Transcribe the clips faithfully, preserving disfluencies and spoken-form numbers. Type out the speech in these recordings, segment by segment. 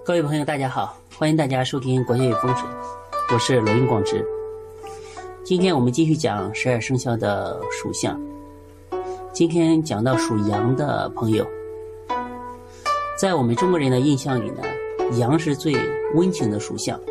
各位朋友大家好，欢迎大家收听国学与风水，我是罗云广直。今天我们继续讲十二生肖的属相。今天讲到属羊的朋友，在我们中国人的印象里呢，羊是最温情的属相。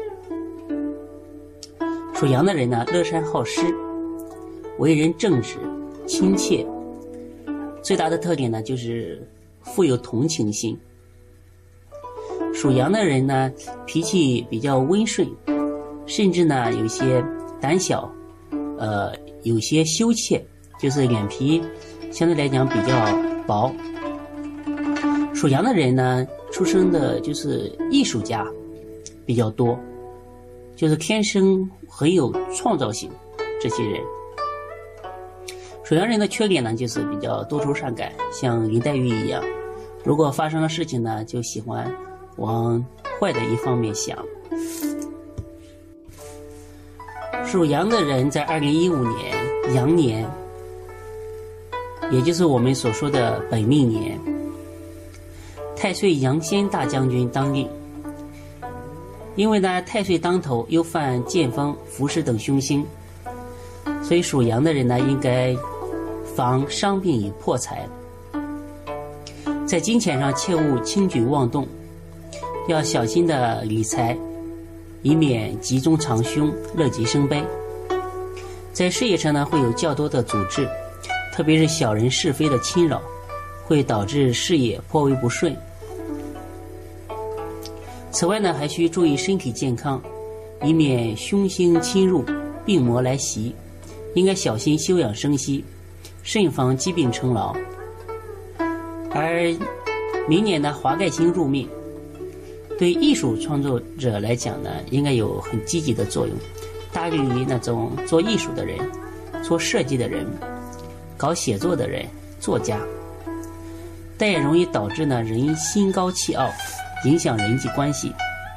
属羊的人呢，乐善好施，为人正直亲切，最大的特点呢就是富有同情心。属羊的人呢，脾气比较温顺，甚至呢有些胆小，呃，有些羞怯，就是脸皮相对来讲比较薄。属羊的人呢，出生的就是艺术家比较多，就是天生很有创造性。这些人，属羊人的缺点呢，就是比较多愁善感，像林黛玉一样，如果发生了事情呢，就喜欢往坏的一方面想。属羊的人在二零一五年羊年，也就是我们所说的本命年，太岁杨仙大将军当令。因为呢太岁当头，又犯剑锋、伏尸等凶星，所以属羊的人呢，应该防伤病与破财。在金钱上切勿轻举妄动，要小心的理财，以免吉中藏凶，乐极生悲。在事业上呢，会有较多的阻滞，特别是小人是非的侵扰，会导致事业颇为不顺。此外呢，还需注意身体健康，以免凶星侵入，病魔来袭。应该小心休养生息，慎防疾病成牢。而明年呢，华盖星入命，对艺术创作者来讲呢，应该有很积极的作用，大利于那种做艺术的人、做设计的人、搞写作的人、作家，但也容易导致呢人心高气傲，影响人际关系。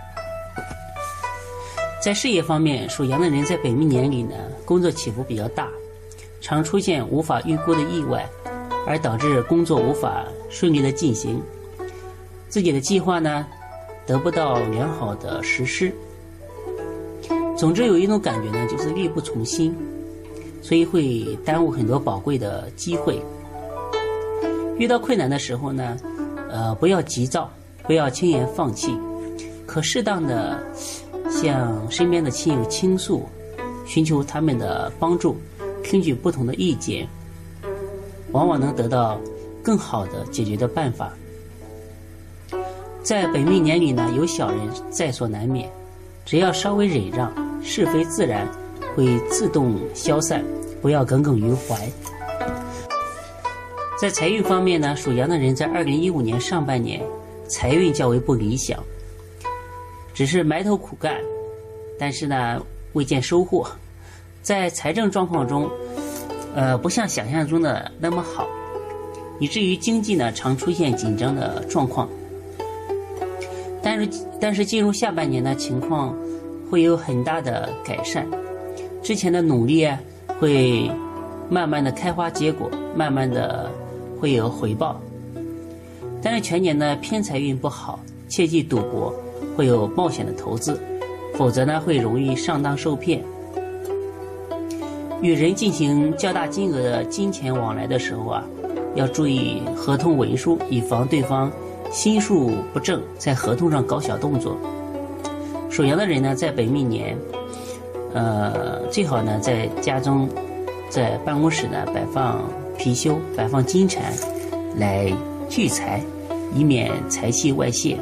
在事业方面，属羊的人在本命年里呢，工作起伏比较大，常出现无法预估的意外，而导致工作无法顺利的进行，自己的计划呢得不到良好的实施。总之有一种感觉呢，就是力不从心，所以会耽误很多宝贵的机会。遇到困难的时候呢，呃，不要急躁，不要轻言放弃，可适当的向身边的亲友倾诉，寻求他们的帮助，听取不同的意见，往往能得到更好的解决的办法。在本命年里呢，有小人在所难免，只要稍微忍让，是非自然会自动消散，不要耿耿于怀。在财运方面呢，属羊的人在二零一五年上半年财运较为不理想，只是埋头苦干，但是呢未见收获。在财政状况中，呃，不像想象中的那么好，以至于经济呢常出现紧张的状况。但是但是进入下半年呢，情况会有很大的改善，之前的努力啊，会慢慢的开花结果，慢慢的会有回报。但是全年呢偏财运不好，切忌赌博，会有冒险的投资，否则呢会容易上当受骗。与人进行较大金额的金钱往来的时候啊，要注意合同文书，以防对方心术不正，在合同上搞小动作。属羊的人呢，在本命年，呃，最好呢在家中、在办公室呢摆放貔貅，摆放金蝉，来聚财，以免财气外泄。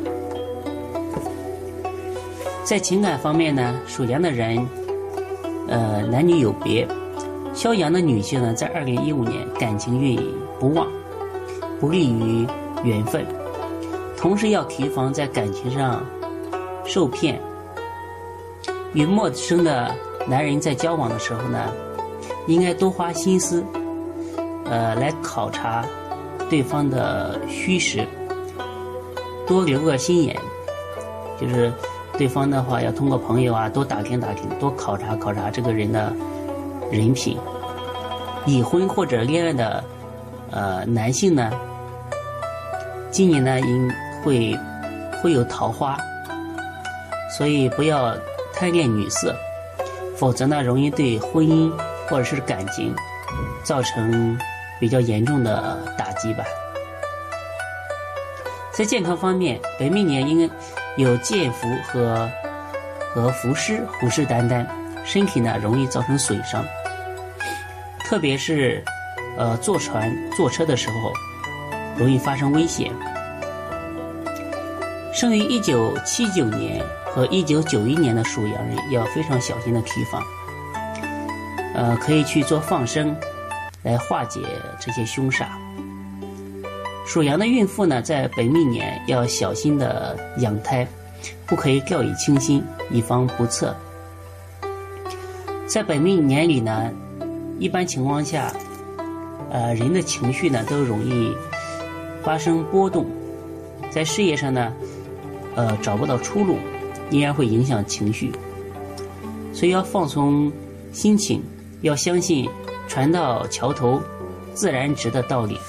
在情感方面呢，属羊的人，呃，男女有别。肖羊的女性呢，在二零一五年感情运不旺，不利于缘分。同时要提防在感情上受骗。与陌生的男人在交往的时候呢，应该多花心思，呃，来考察对方的虚实，多留个心眼。就是对方的话，要通过朋友啊，多打听打听，多考察考察这个人的人品。已婚或者恋爱的呃男性呢，今年呢应会会有桃花， 所以不要贪恋女色，否则呢，容易对婚姻或者是感情造成比较严重的打击吧。在健康方面，本命年应该有健服和和浮尸虎视眈眈，身体呢容易造成损伤，特别是呃坐船坐车的时候容易发生危险。生于一九七九年和一九九一年的属羊人要非常小心的提防，呃，可以去做放生来化解这些凶煞。属羊的孕妇呢，在本命年要小心的养胎，不可以掉以轻心，以防不测。在本命年里呢，一般情况下，呃，人的情绪呢都容易发生波动，在事业上呢，呃，找不到出路，依然会影响情绪，所以要放松心情，要相信船到桥头自然直的道理。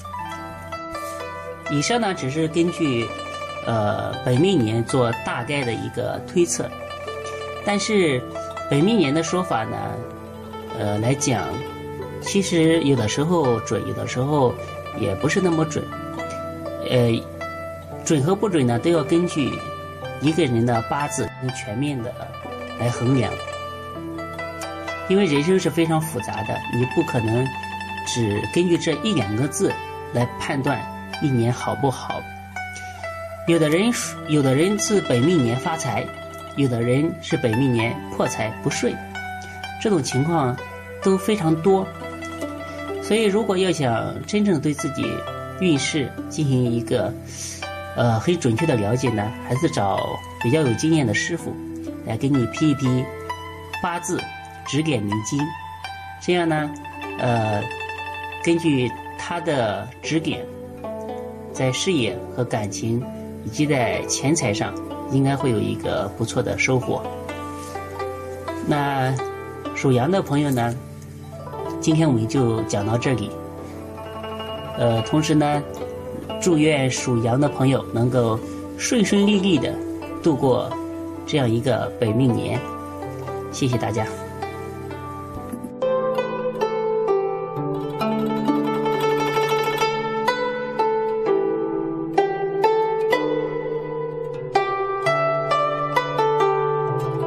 以上呢只是根据呃本命年做大概的一个推测，但是本命年的说法呢，呃来讲，其实有的时候准，有的时候也不是那么准，呃，准和不准呢都要根据一个人的八字全面的来衡量，因为人生是非常复杂的，你不可能只根据这一两个字来判断一年好不好。有的人有的人是本命年发财，有的人是本命年破财不顺，这种情况都非常多。所以如果要想真正对自己运势进行一个呃很准确的了解呢，还是找比较有经验的师傅来给你批一批八字指点迷津，这样呢呃根据他的指点，在事业和感情以及在钱财上应该会有一个不错的收获。那属羊的朋友呢，今天我们就讲到这里。呃，同时呢，祝愿属羊的朋友能够顺顺利利的度过这样一个本命年。谢谢大家。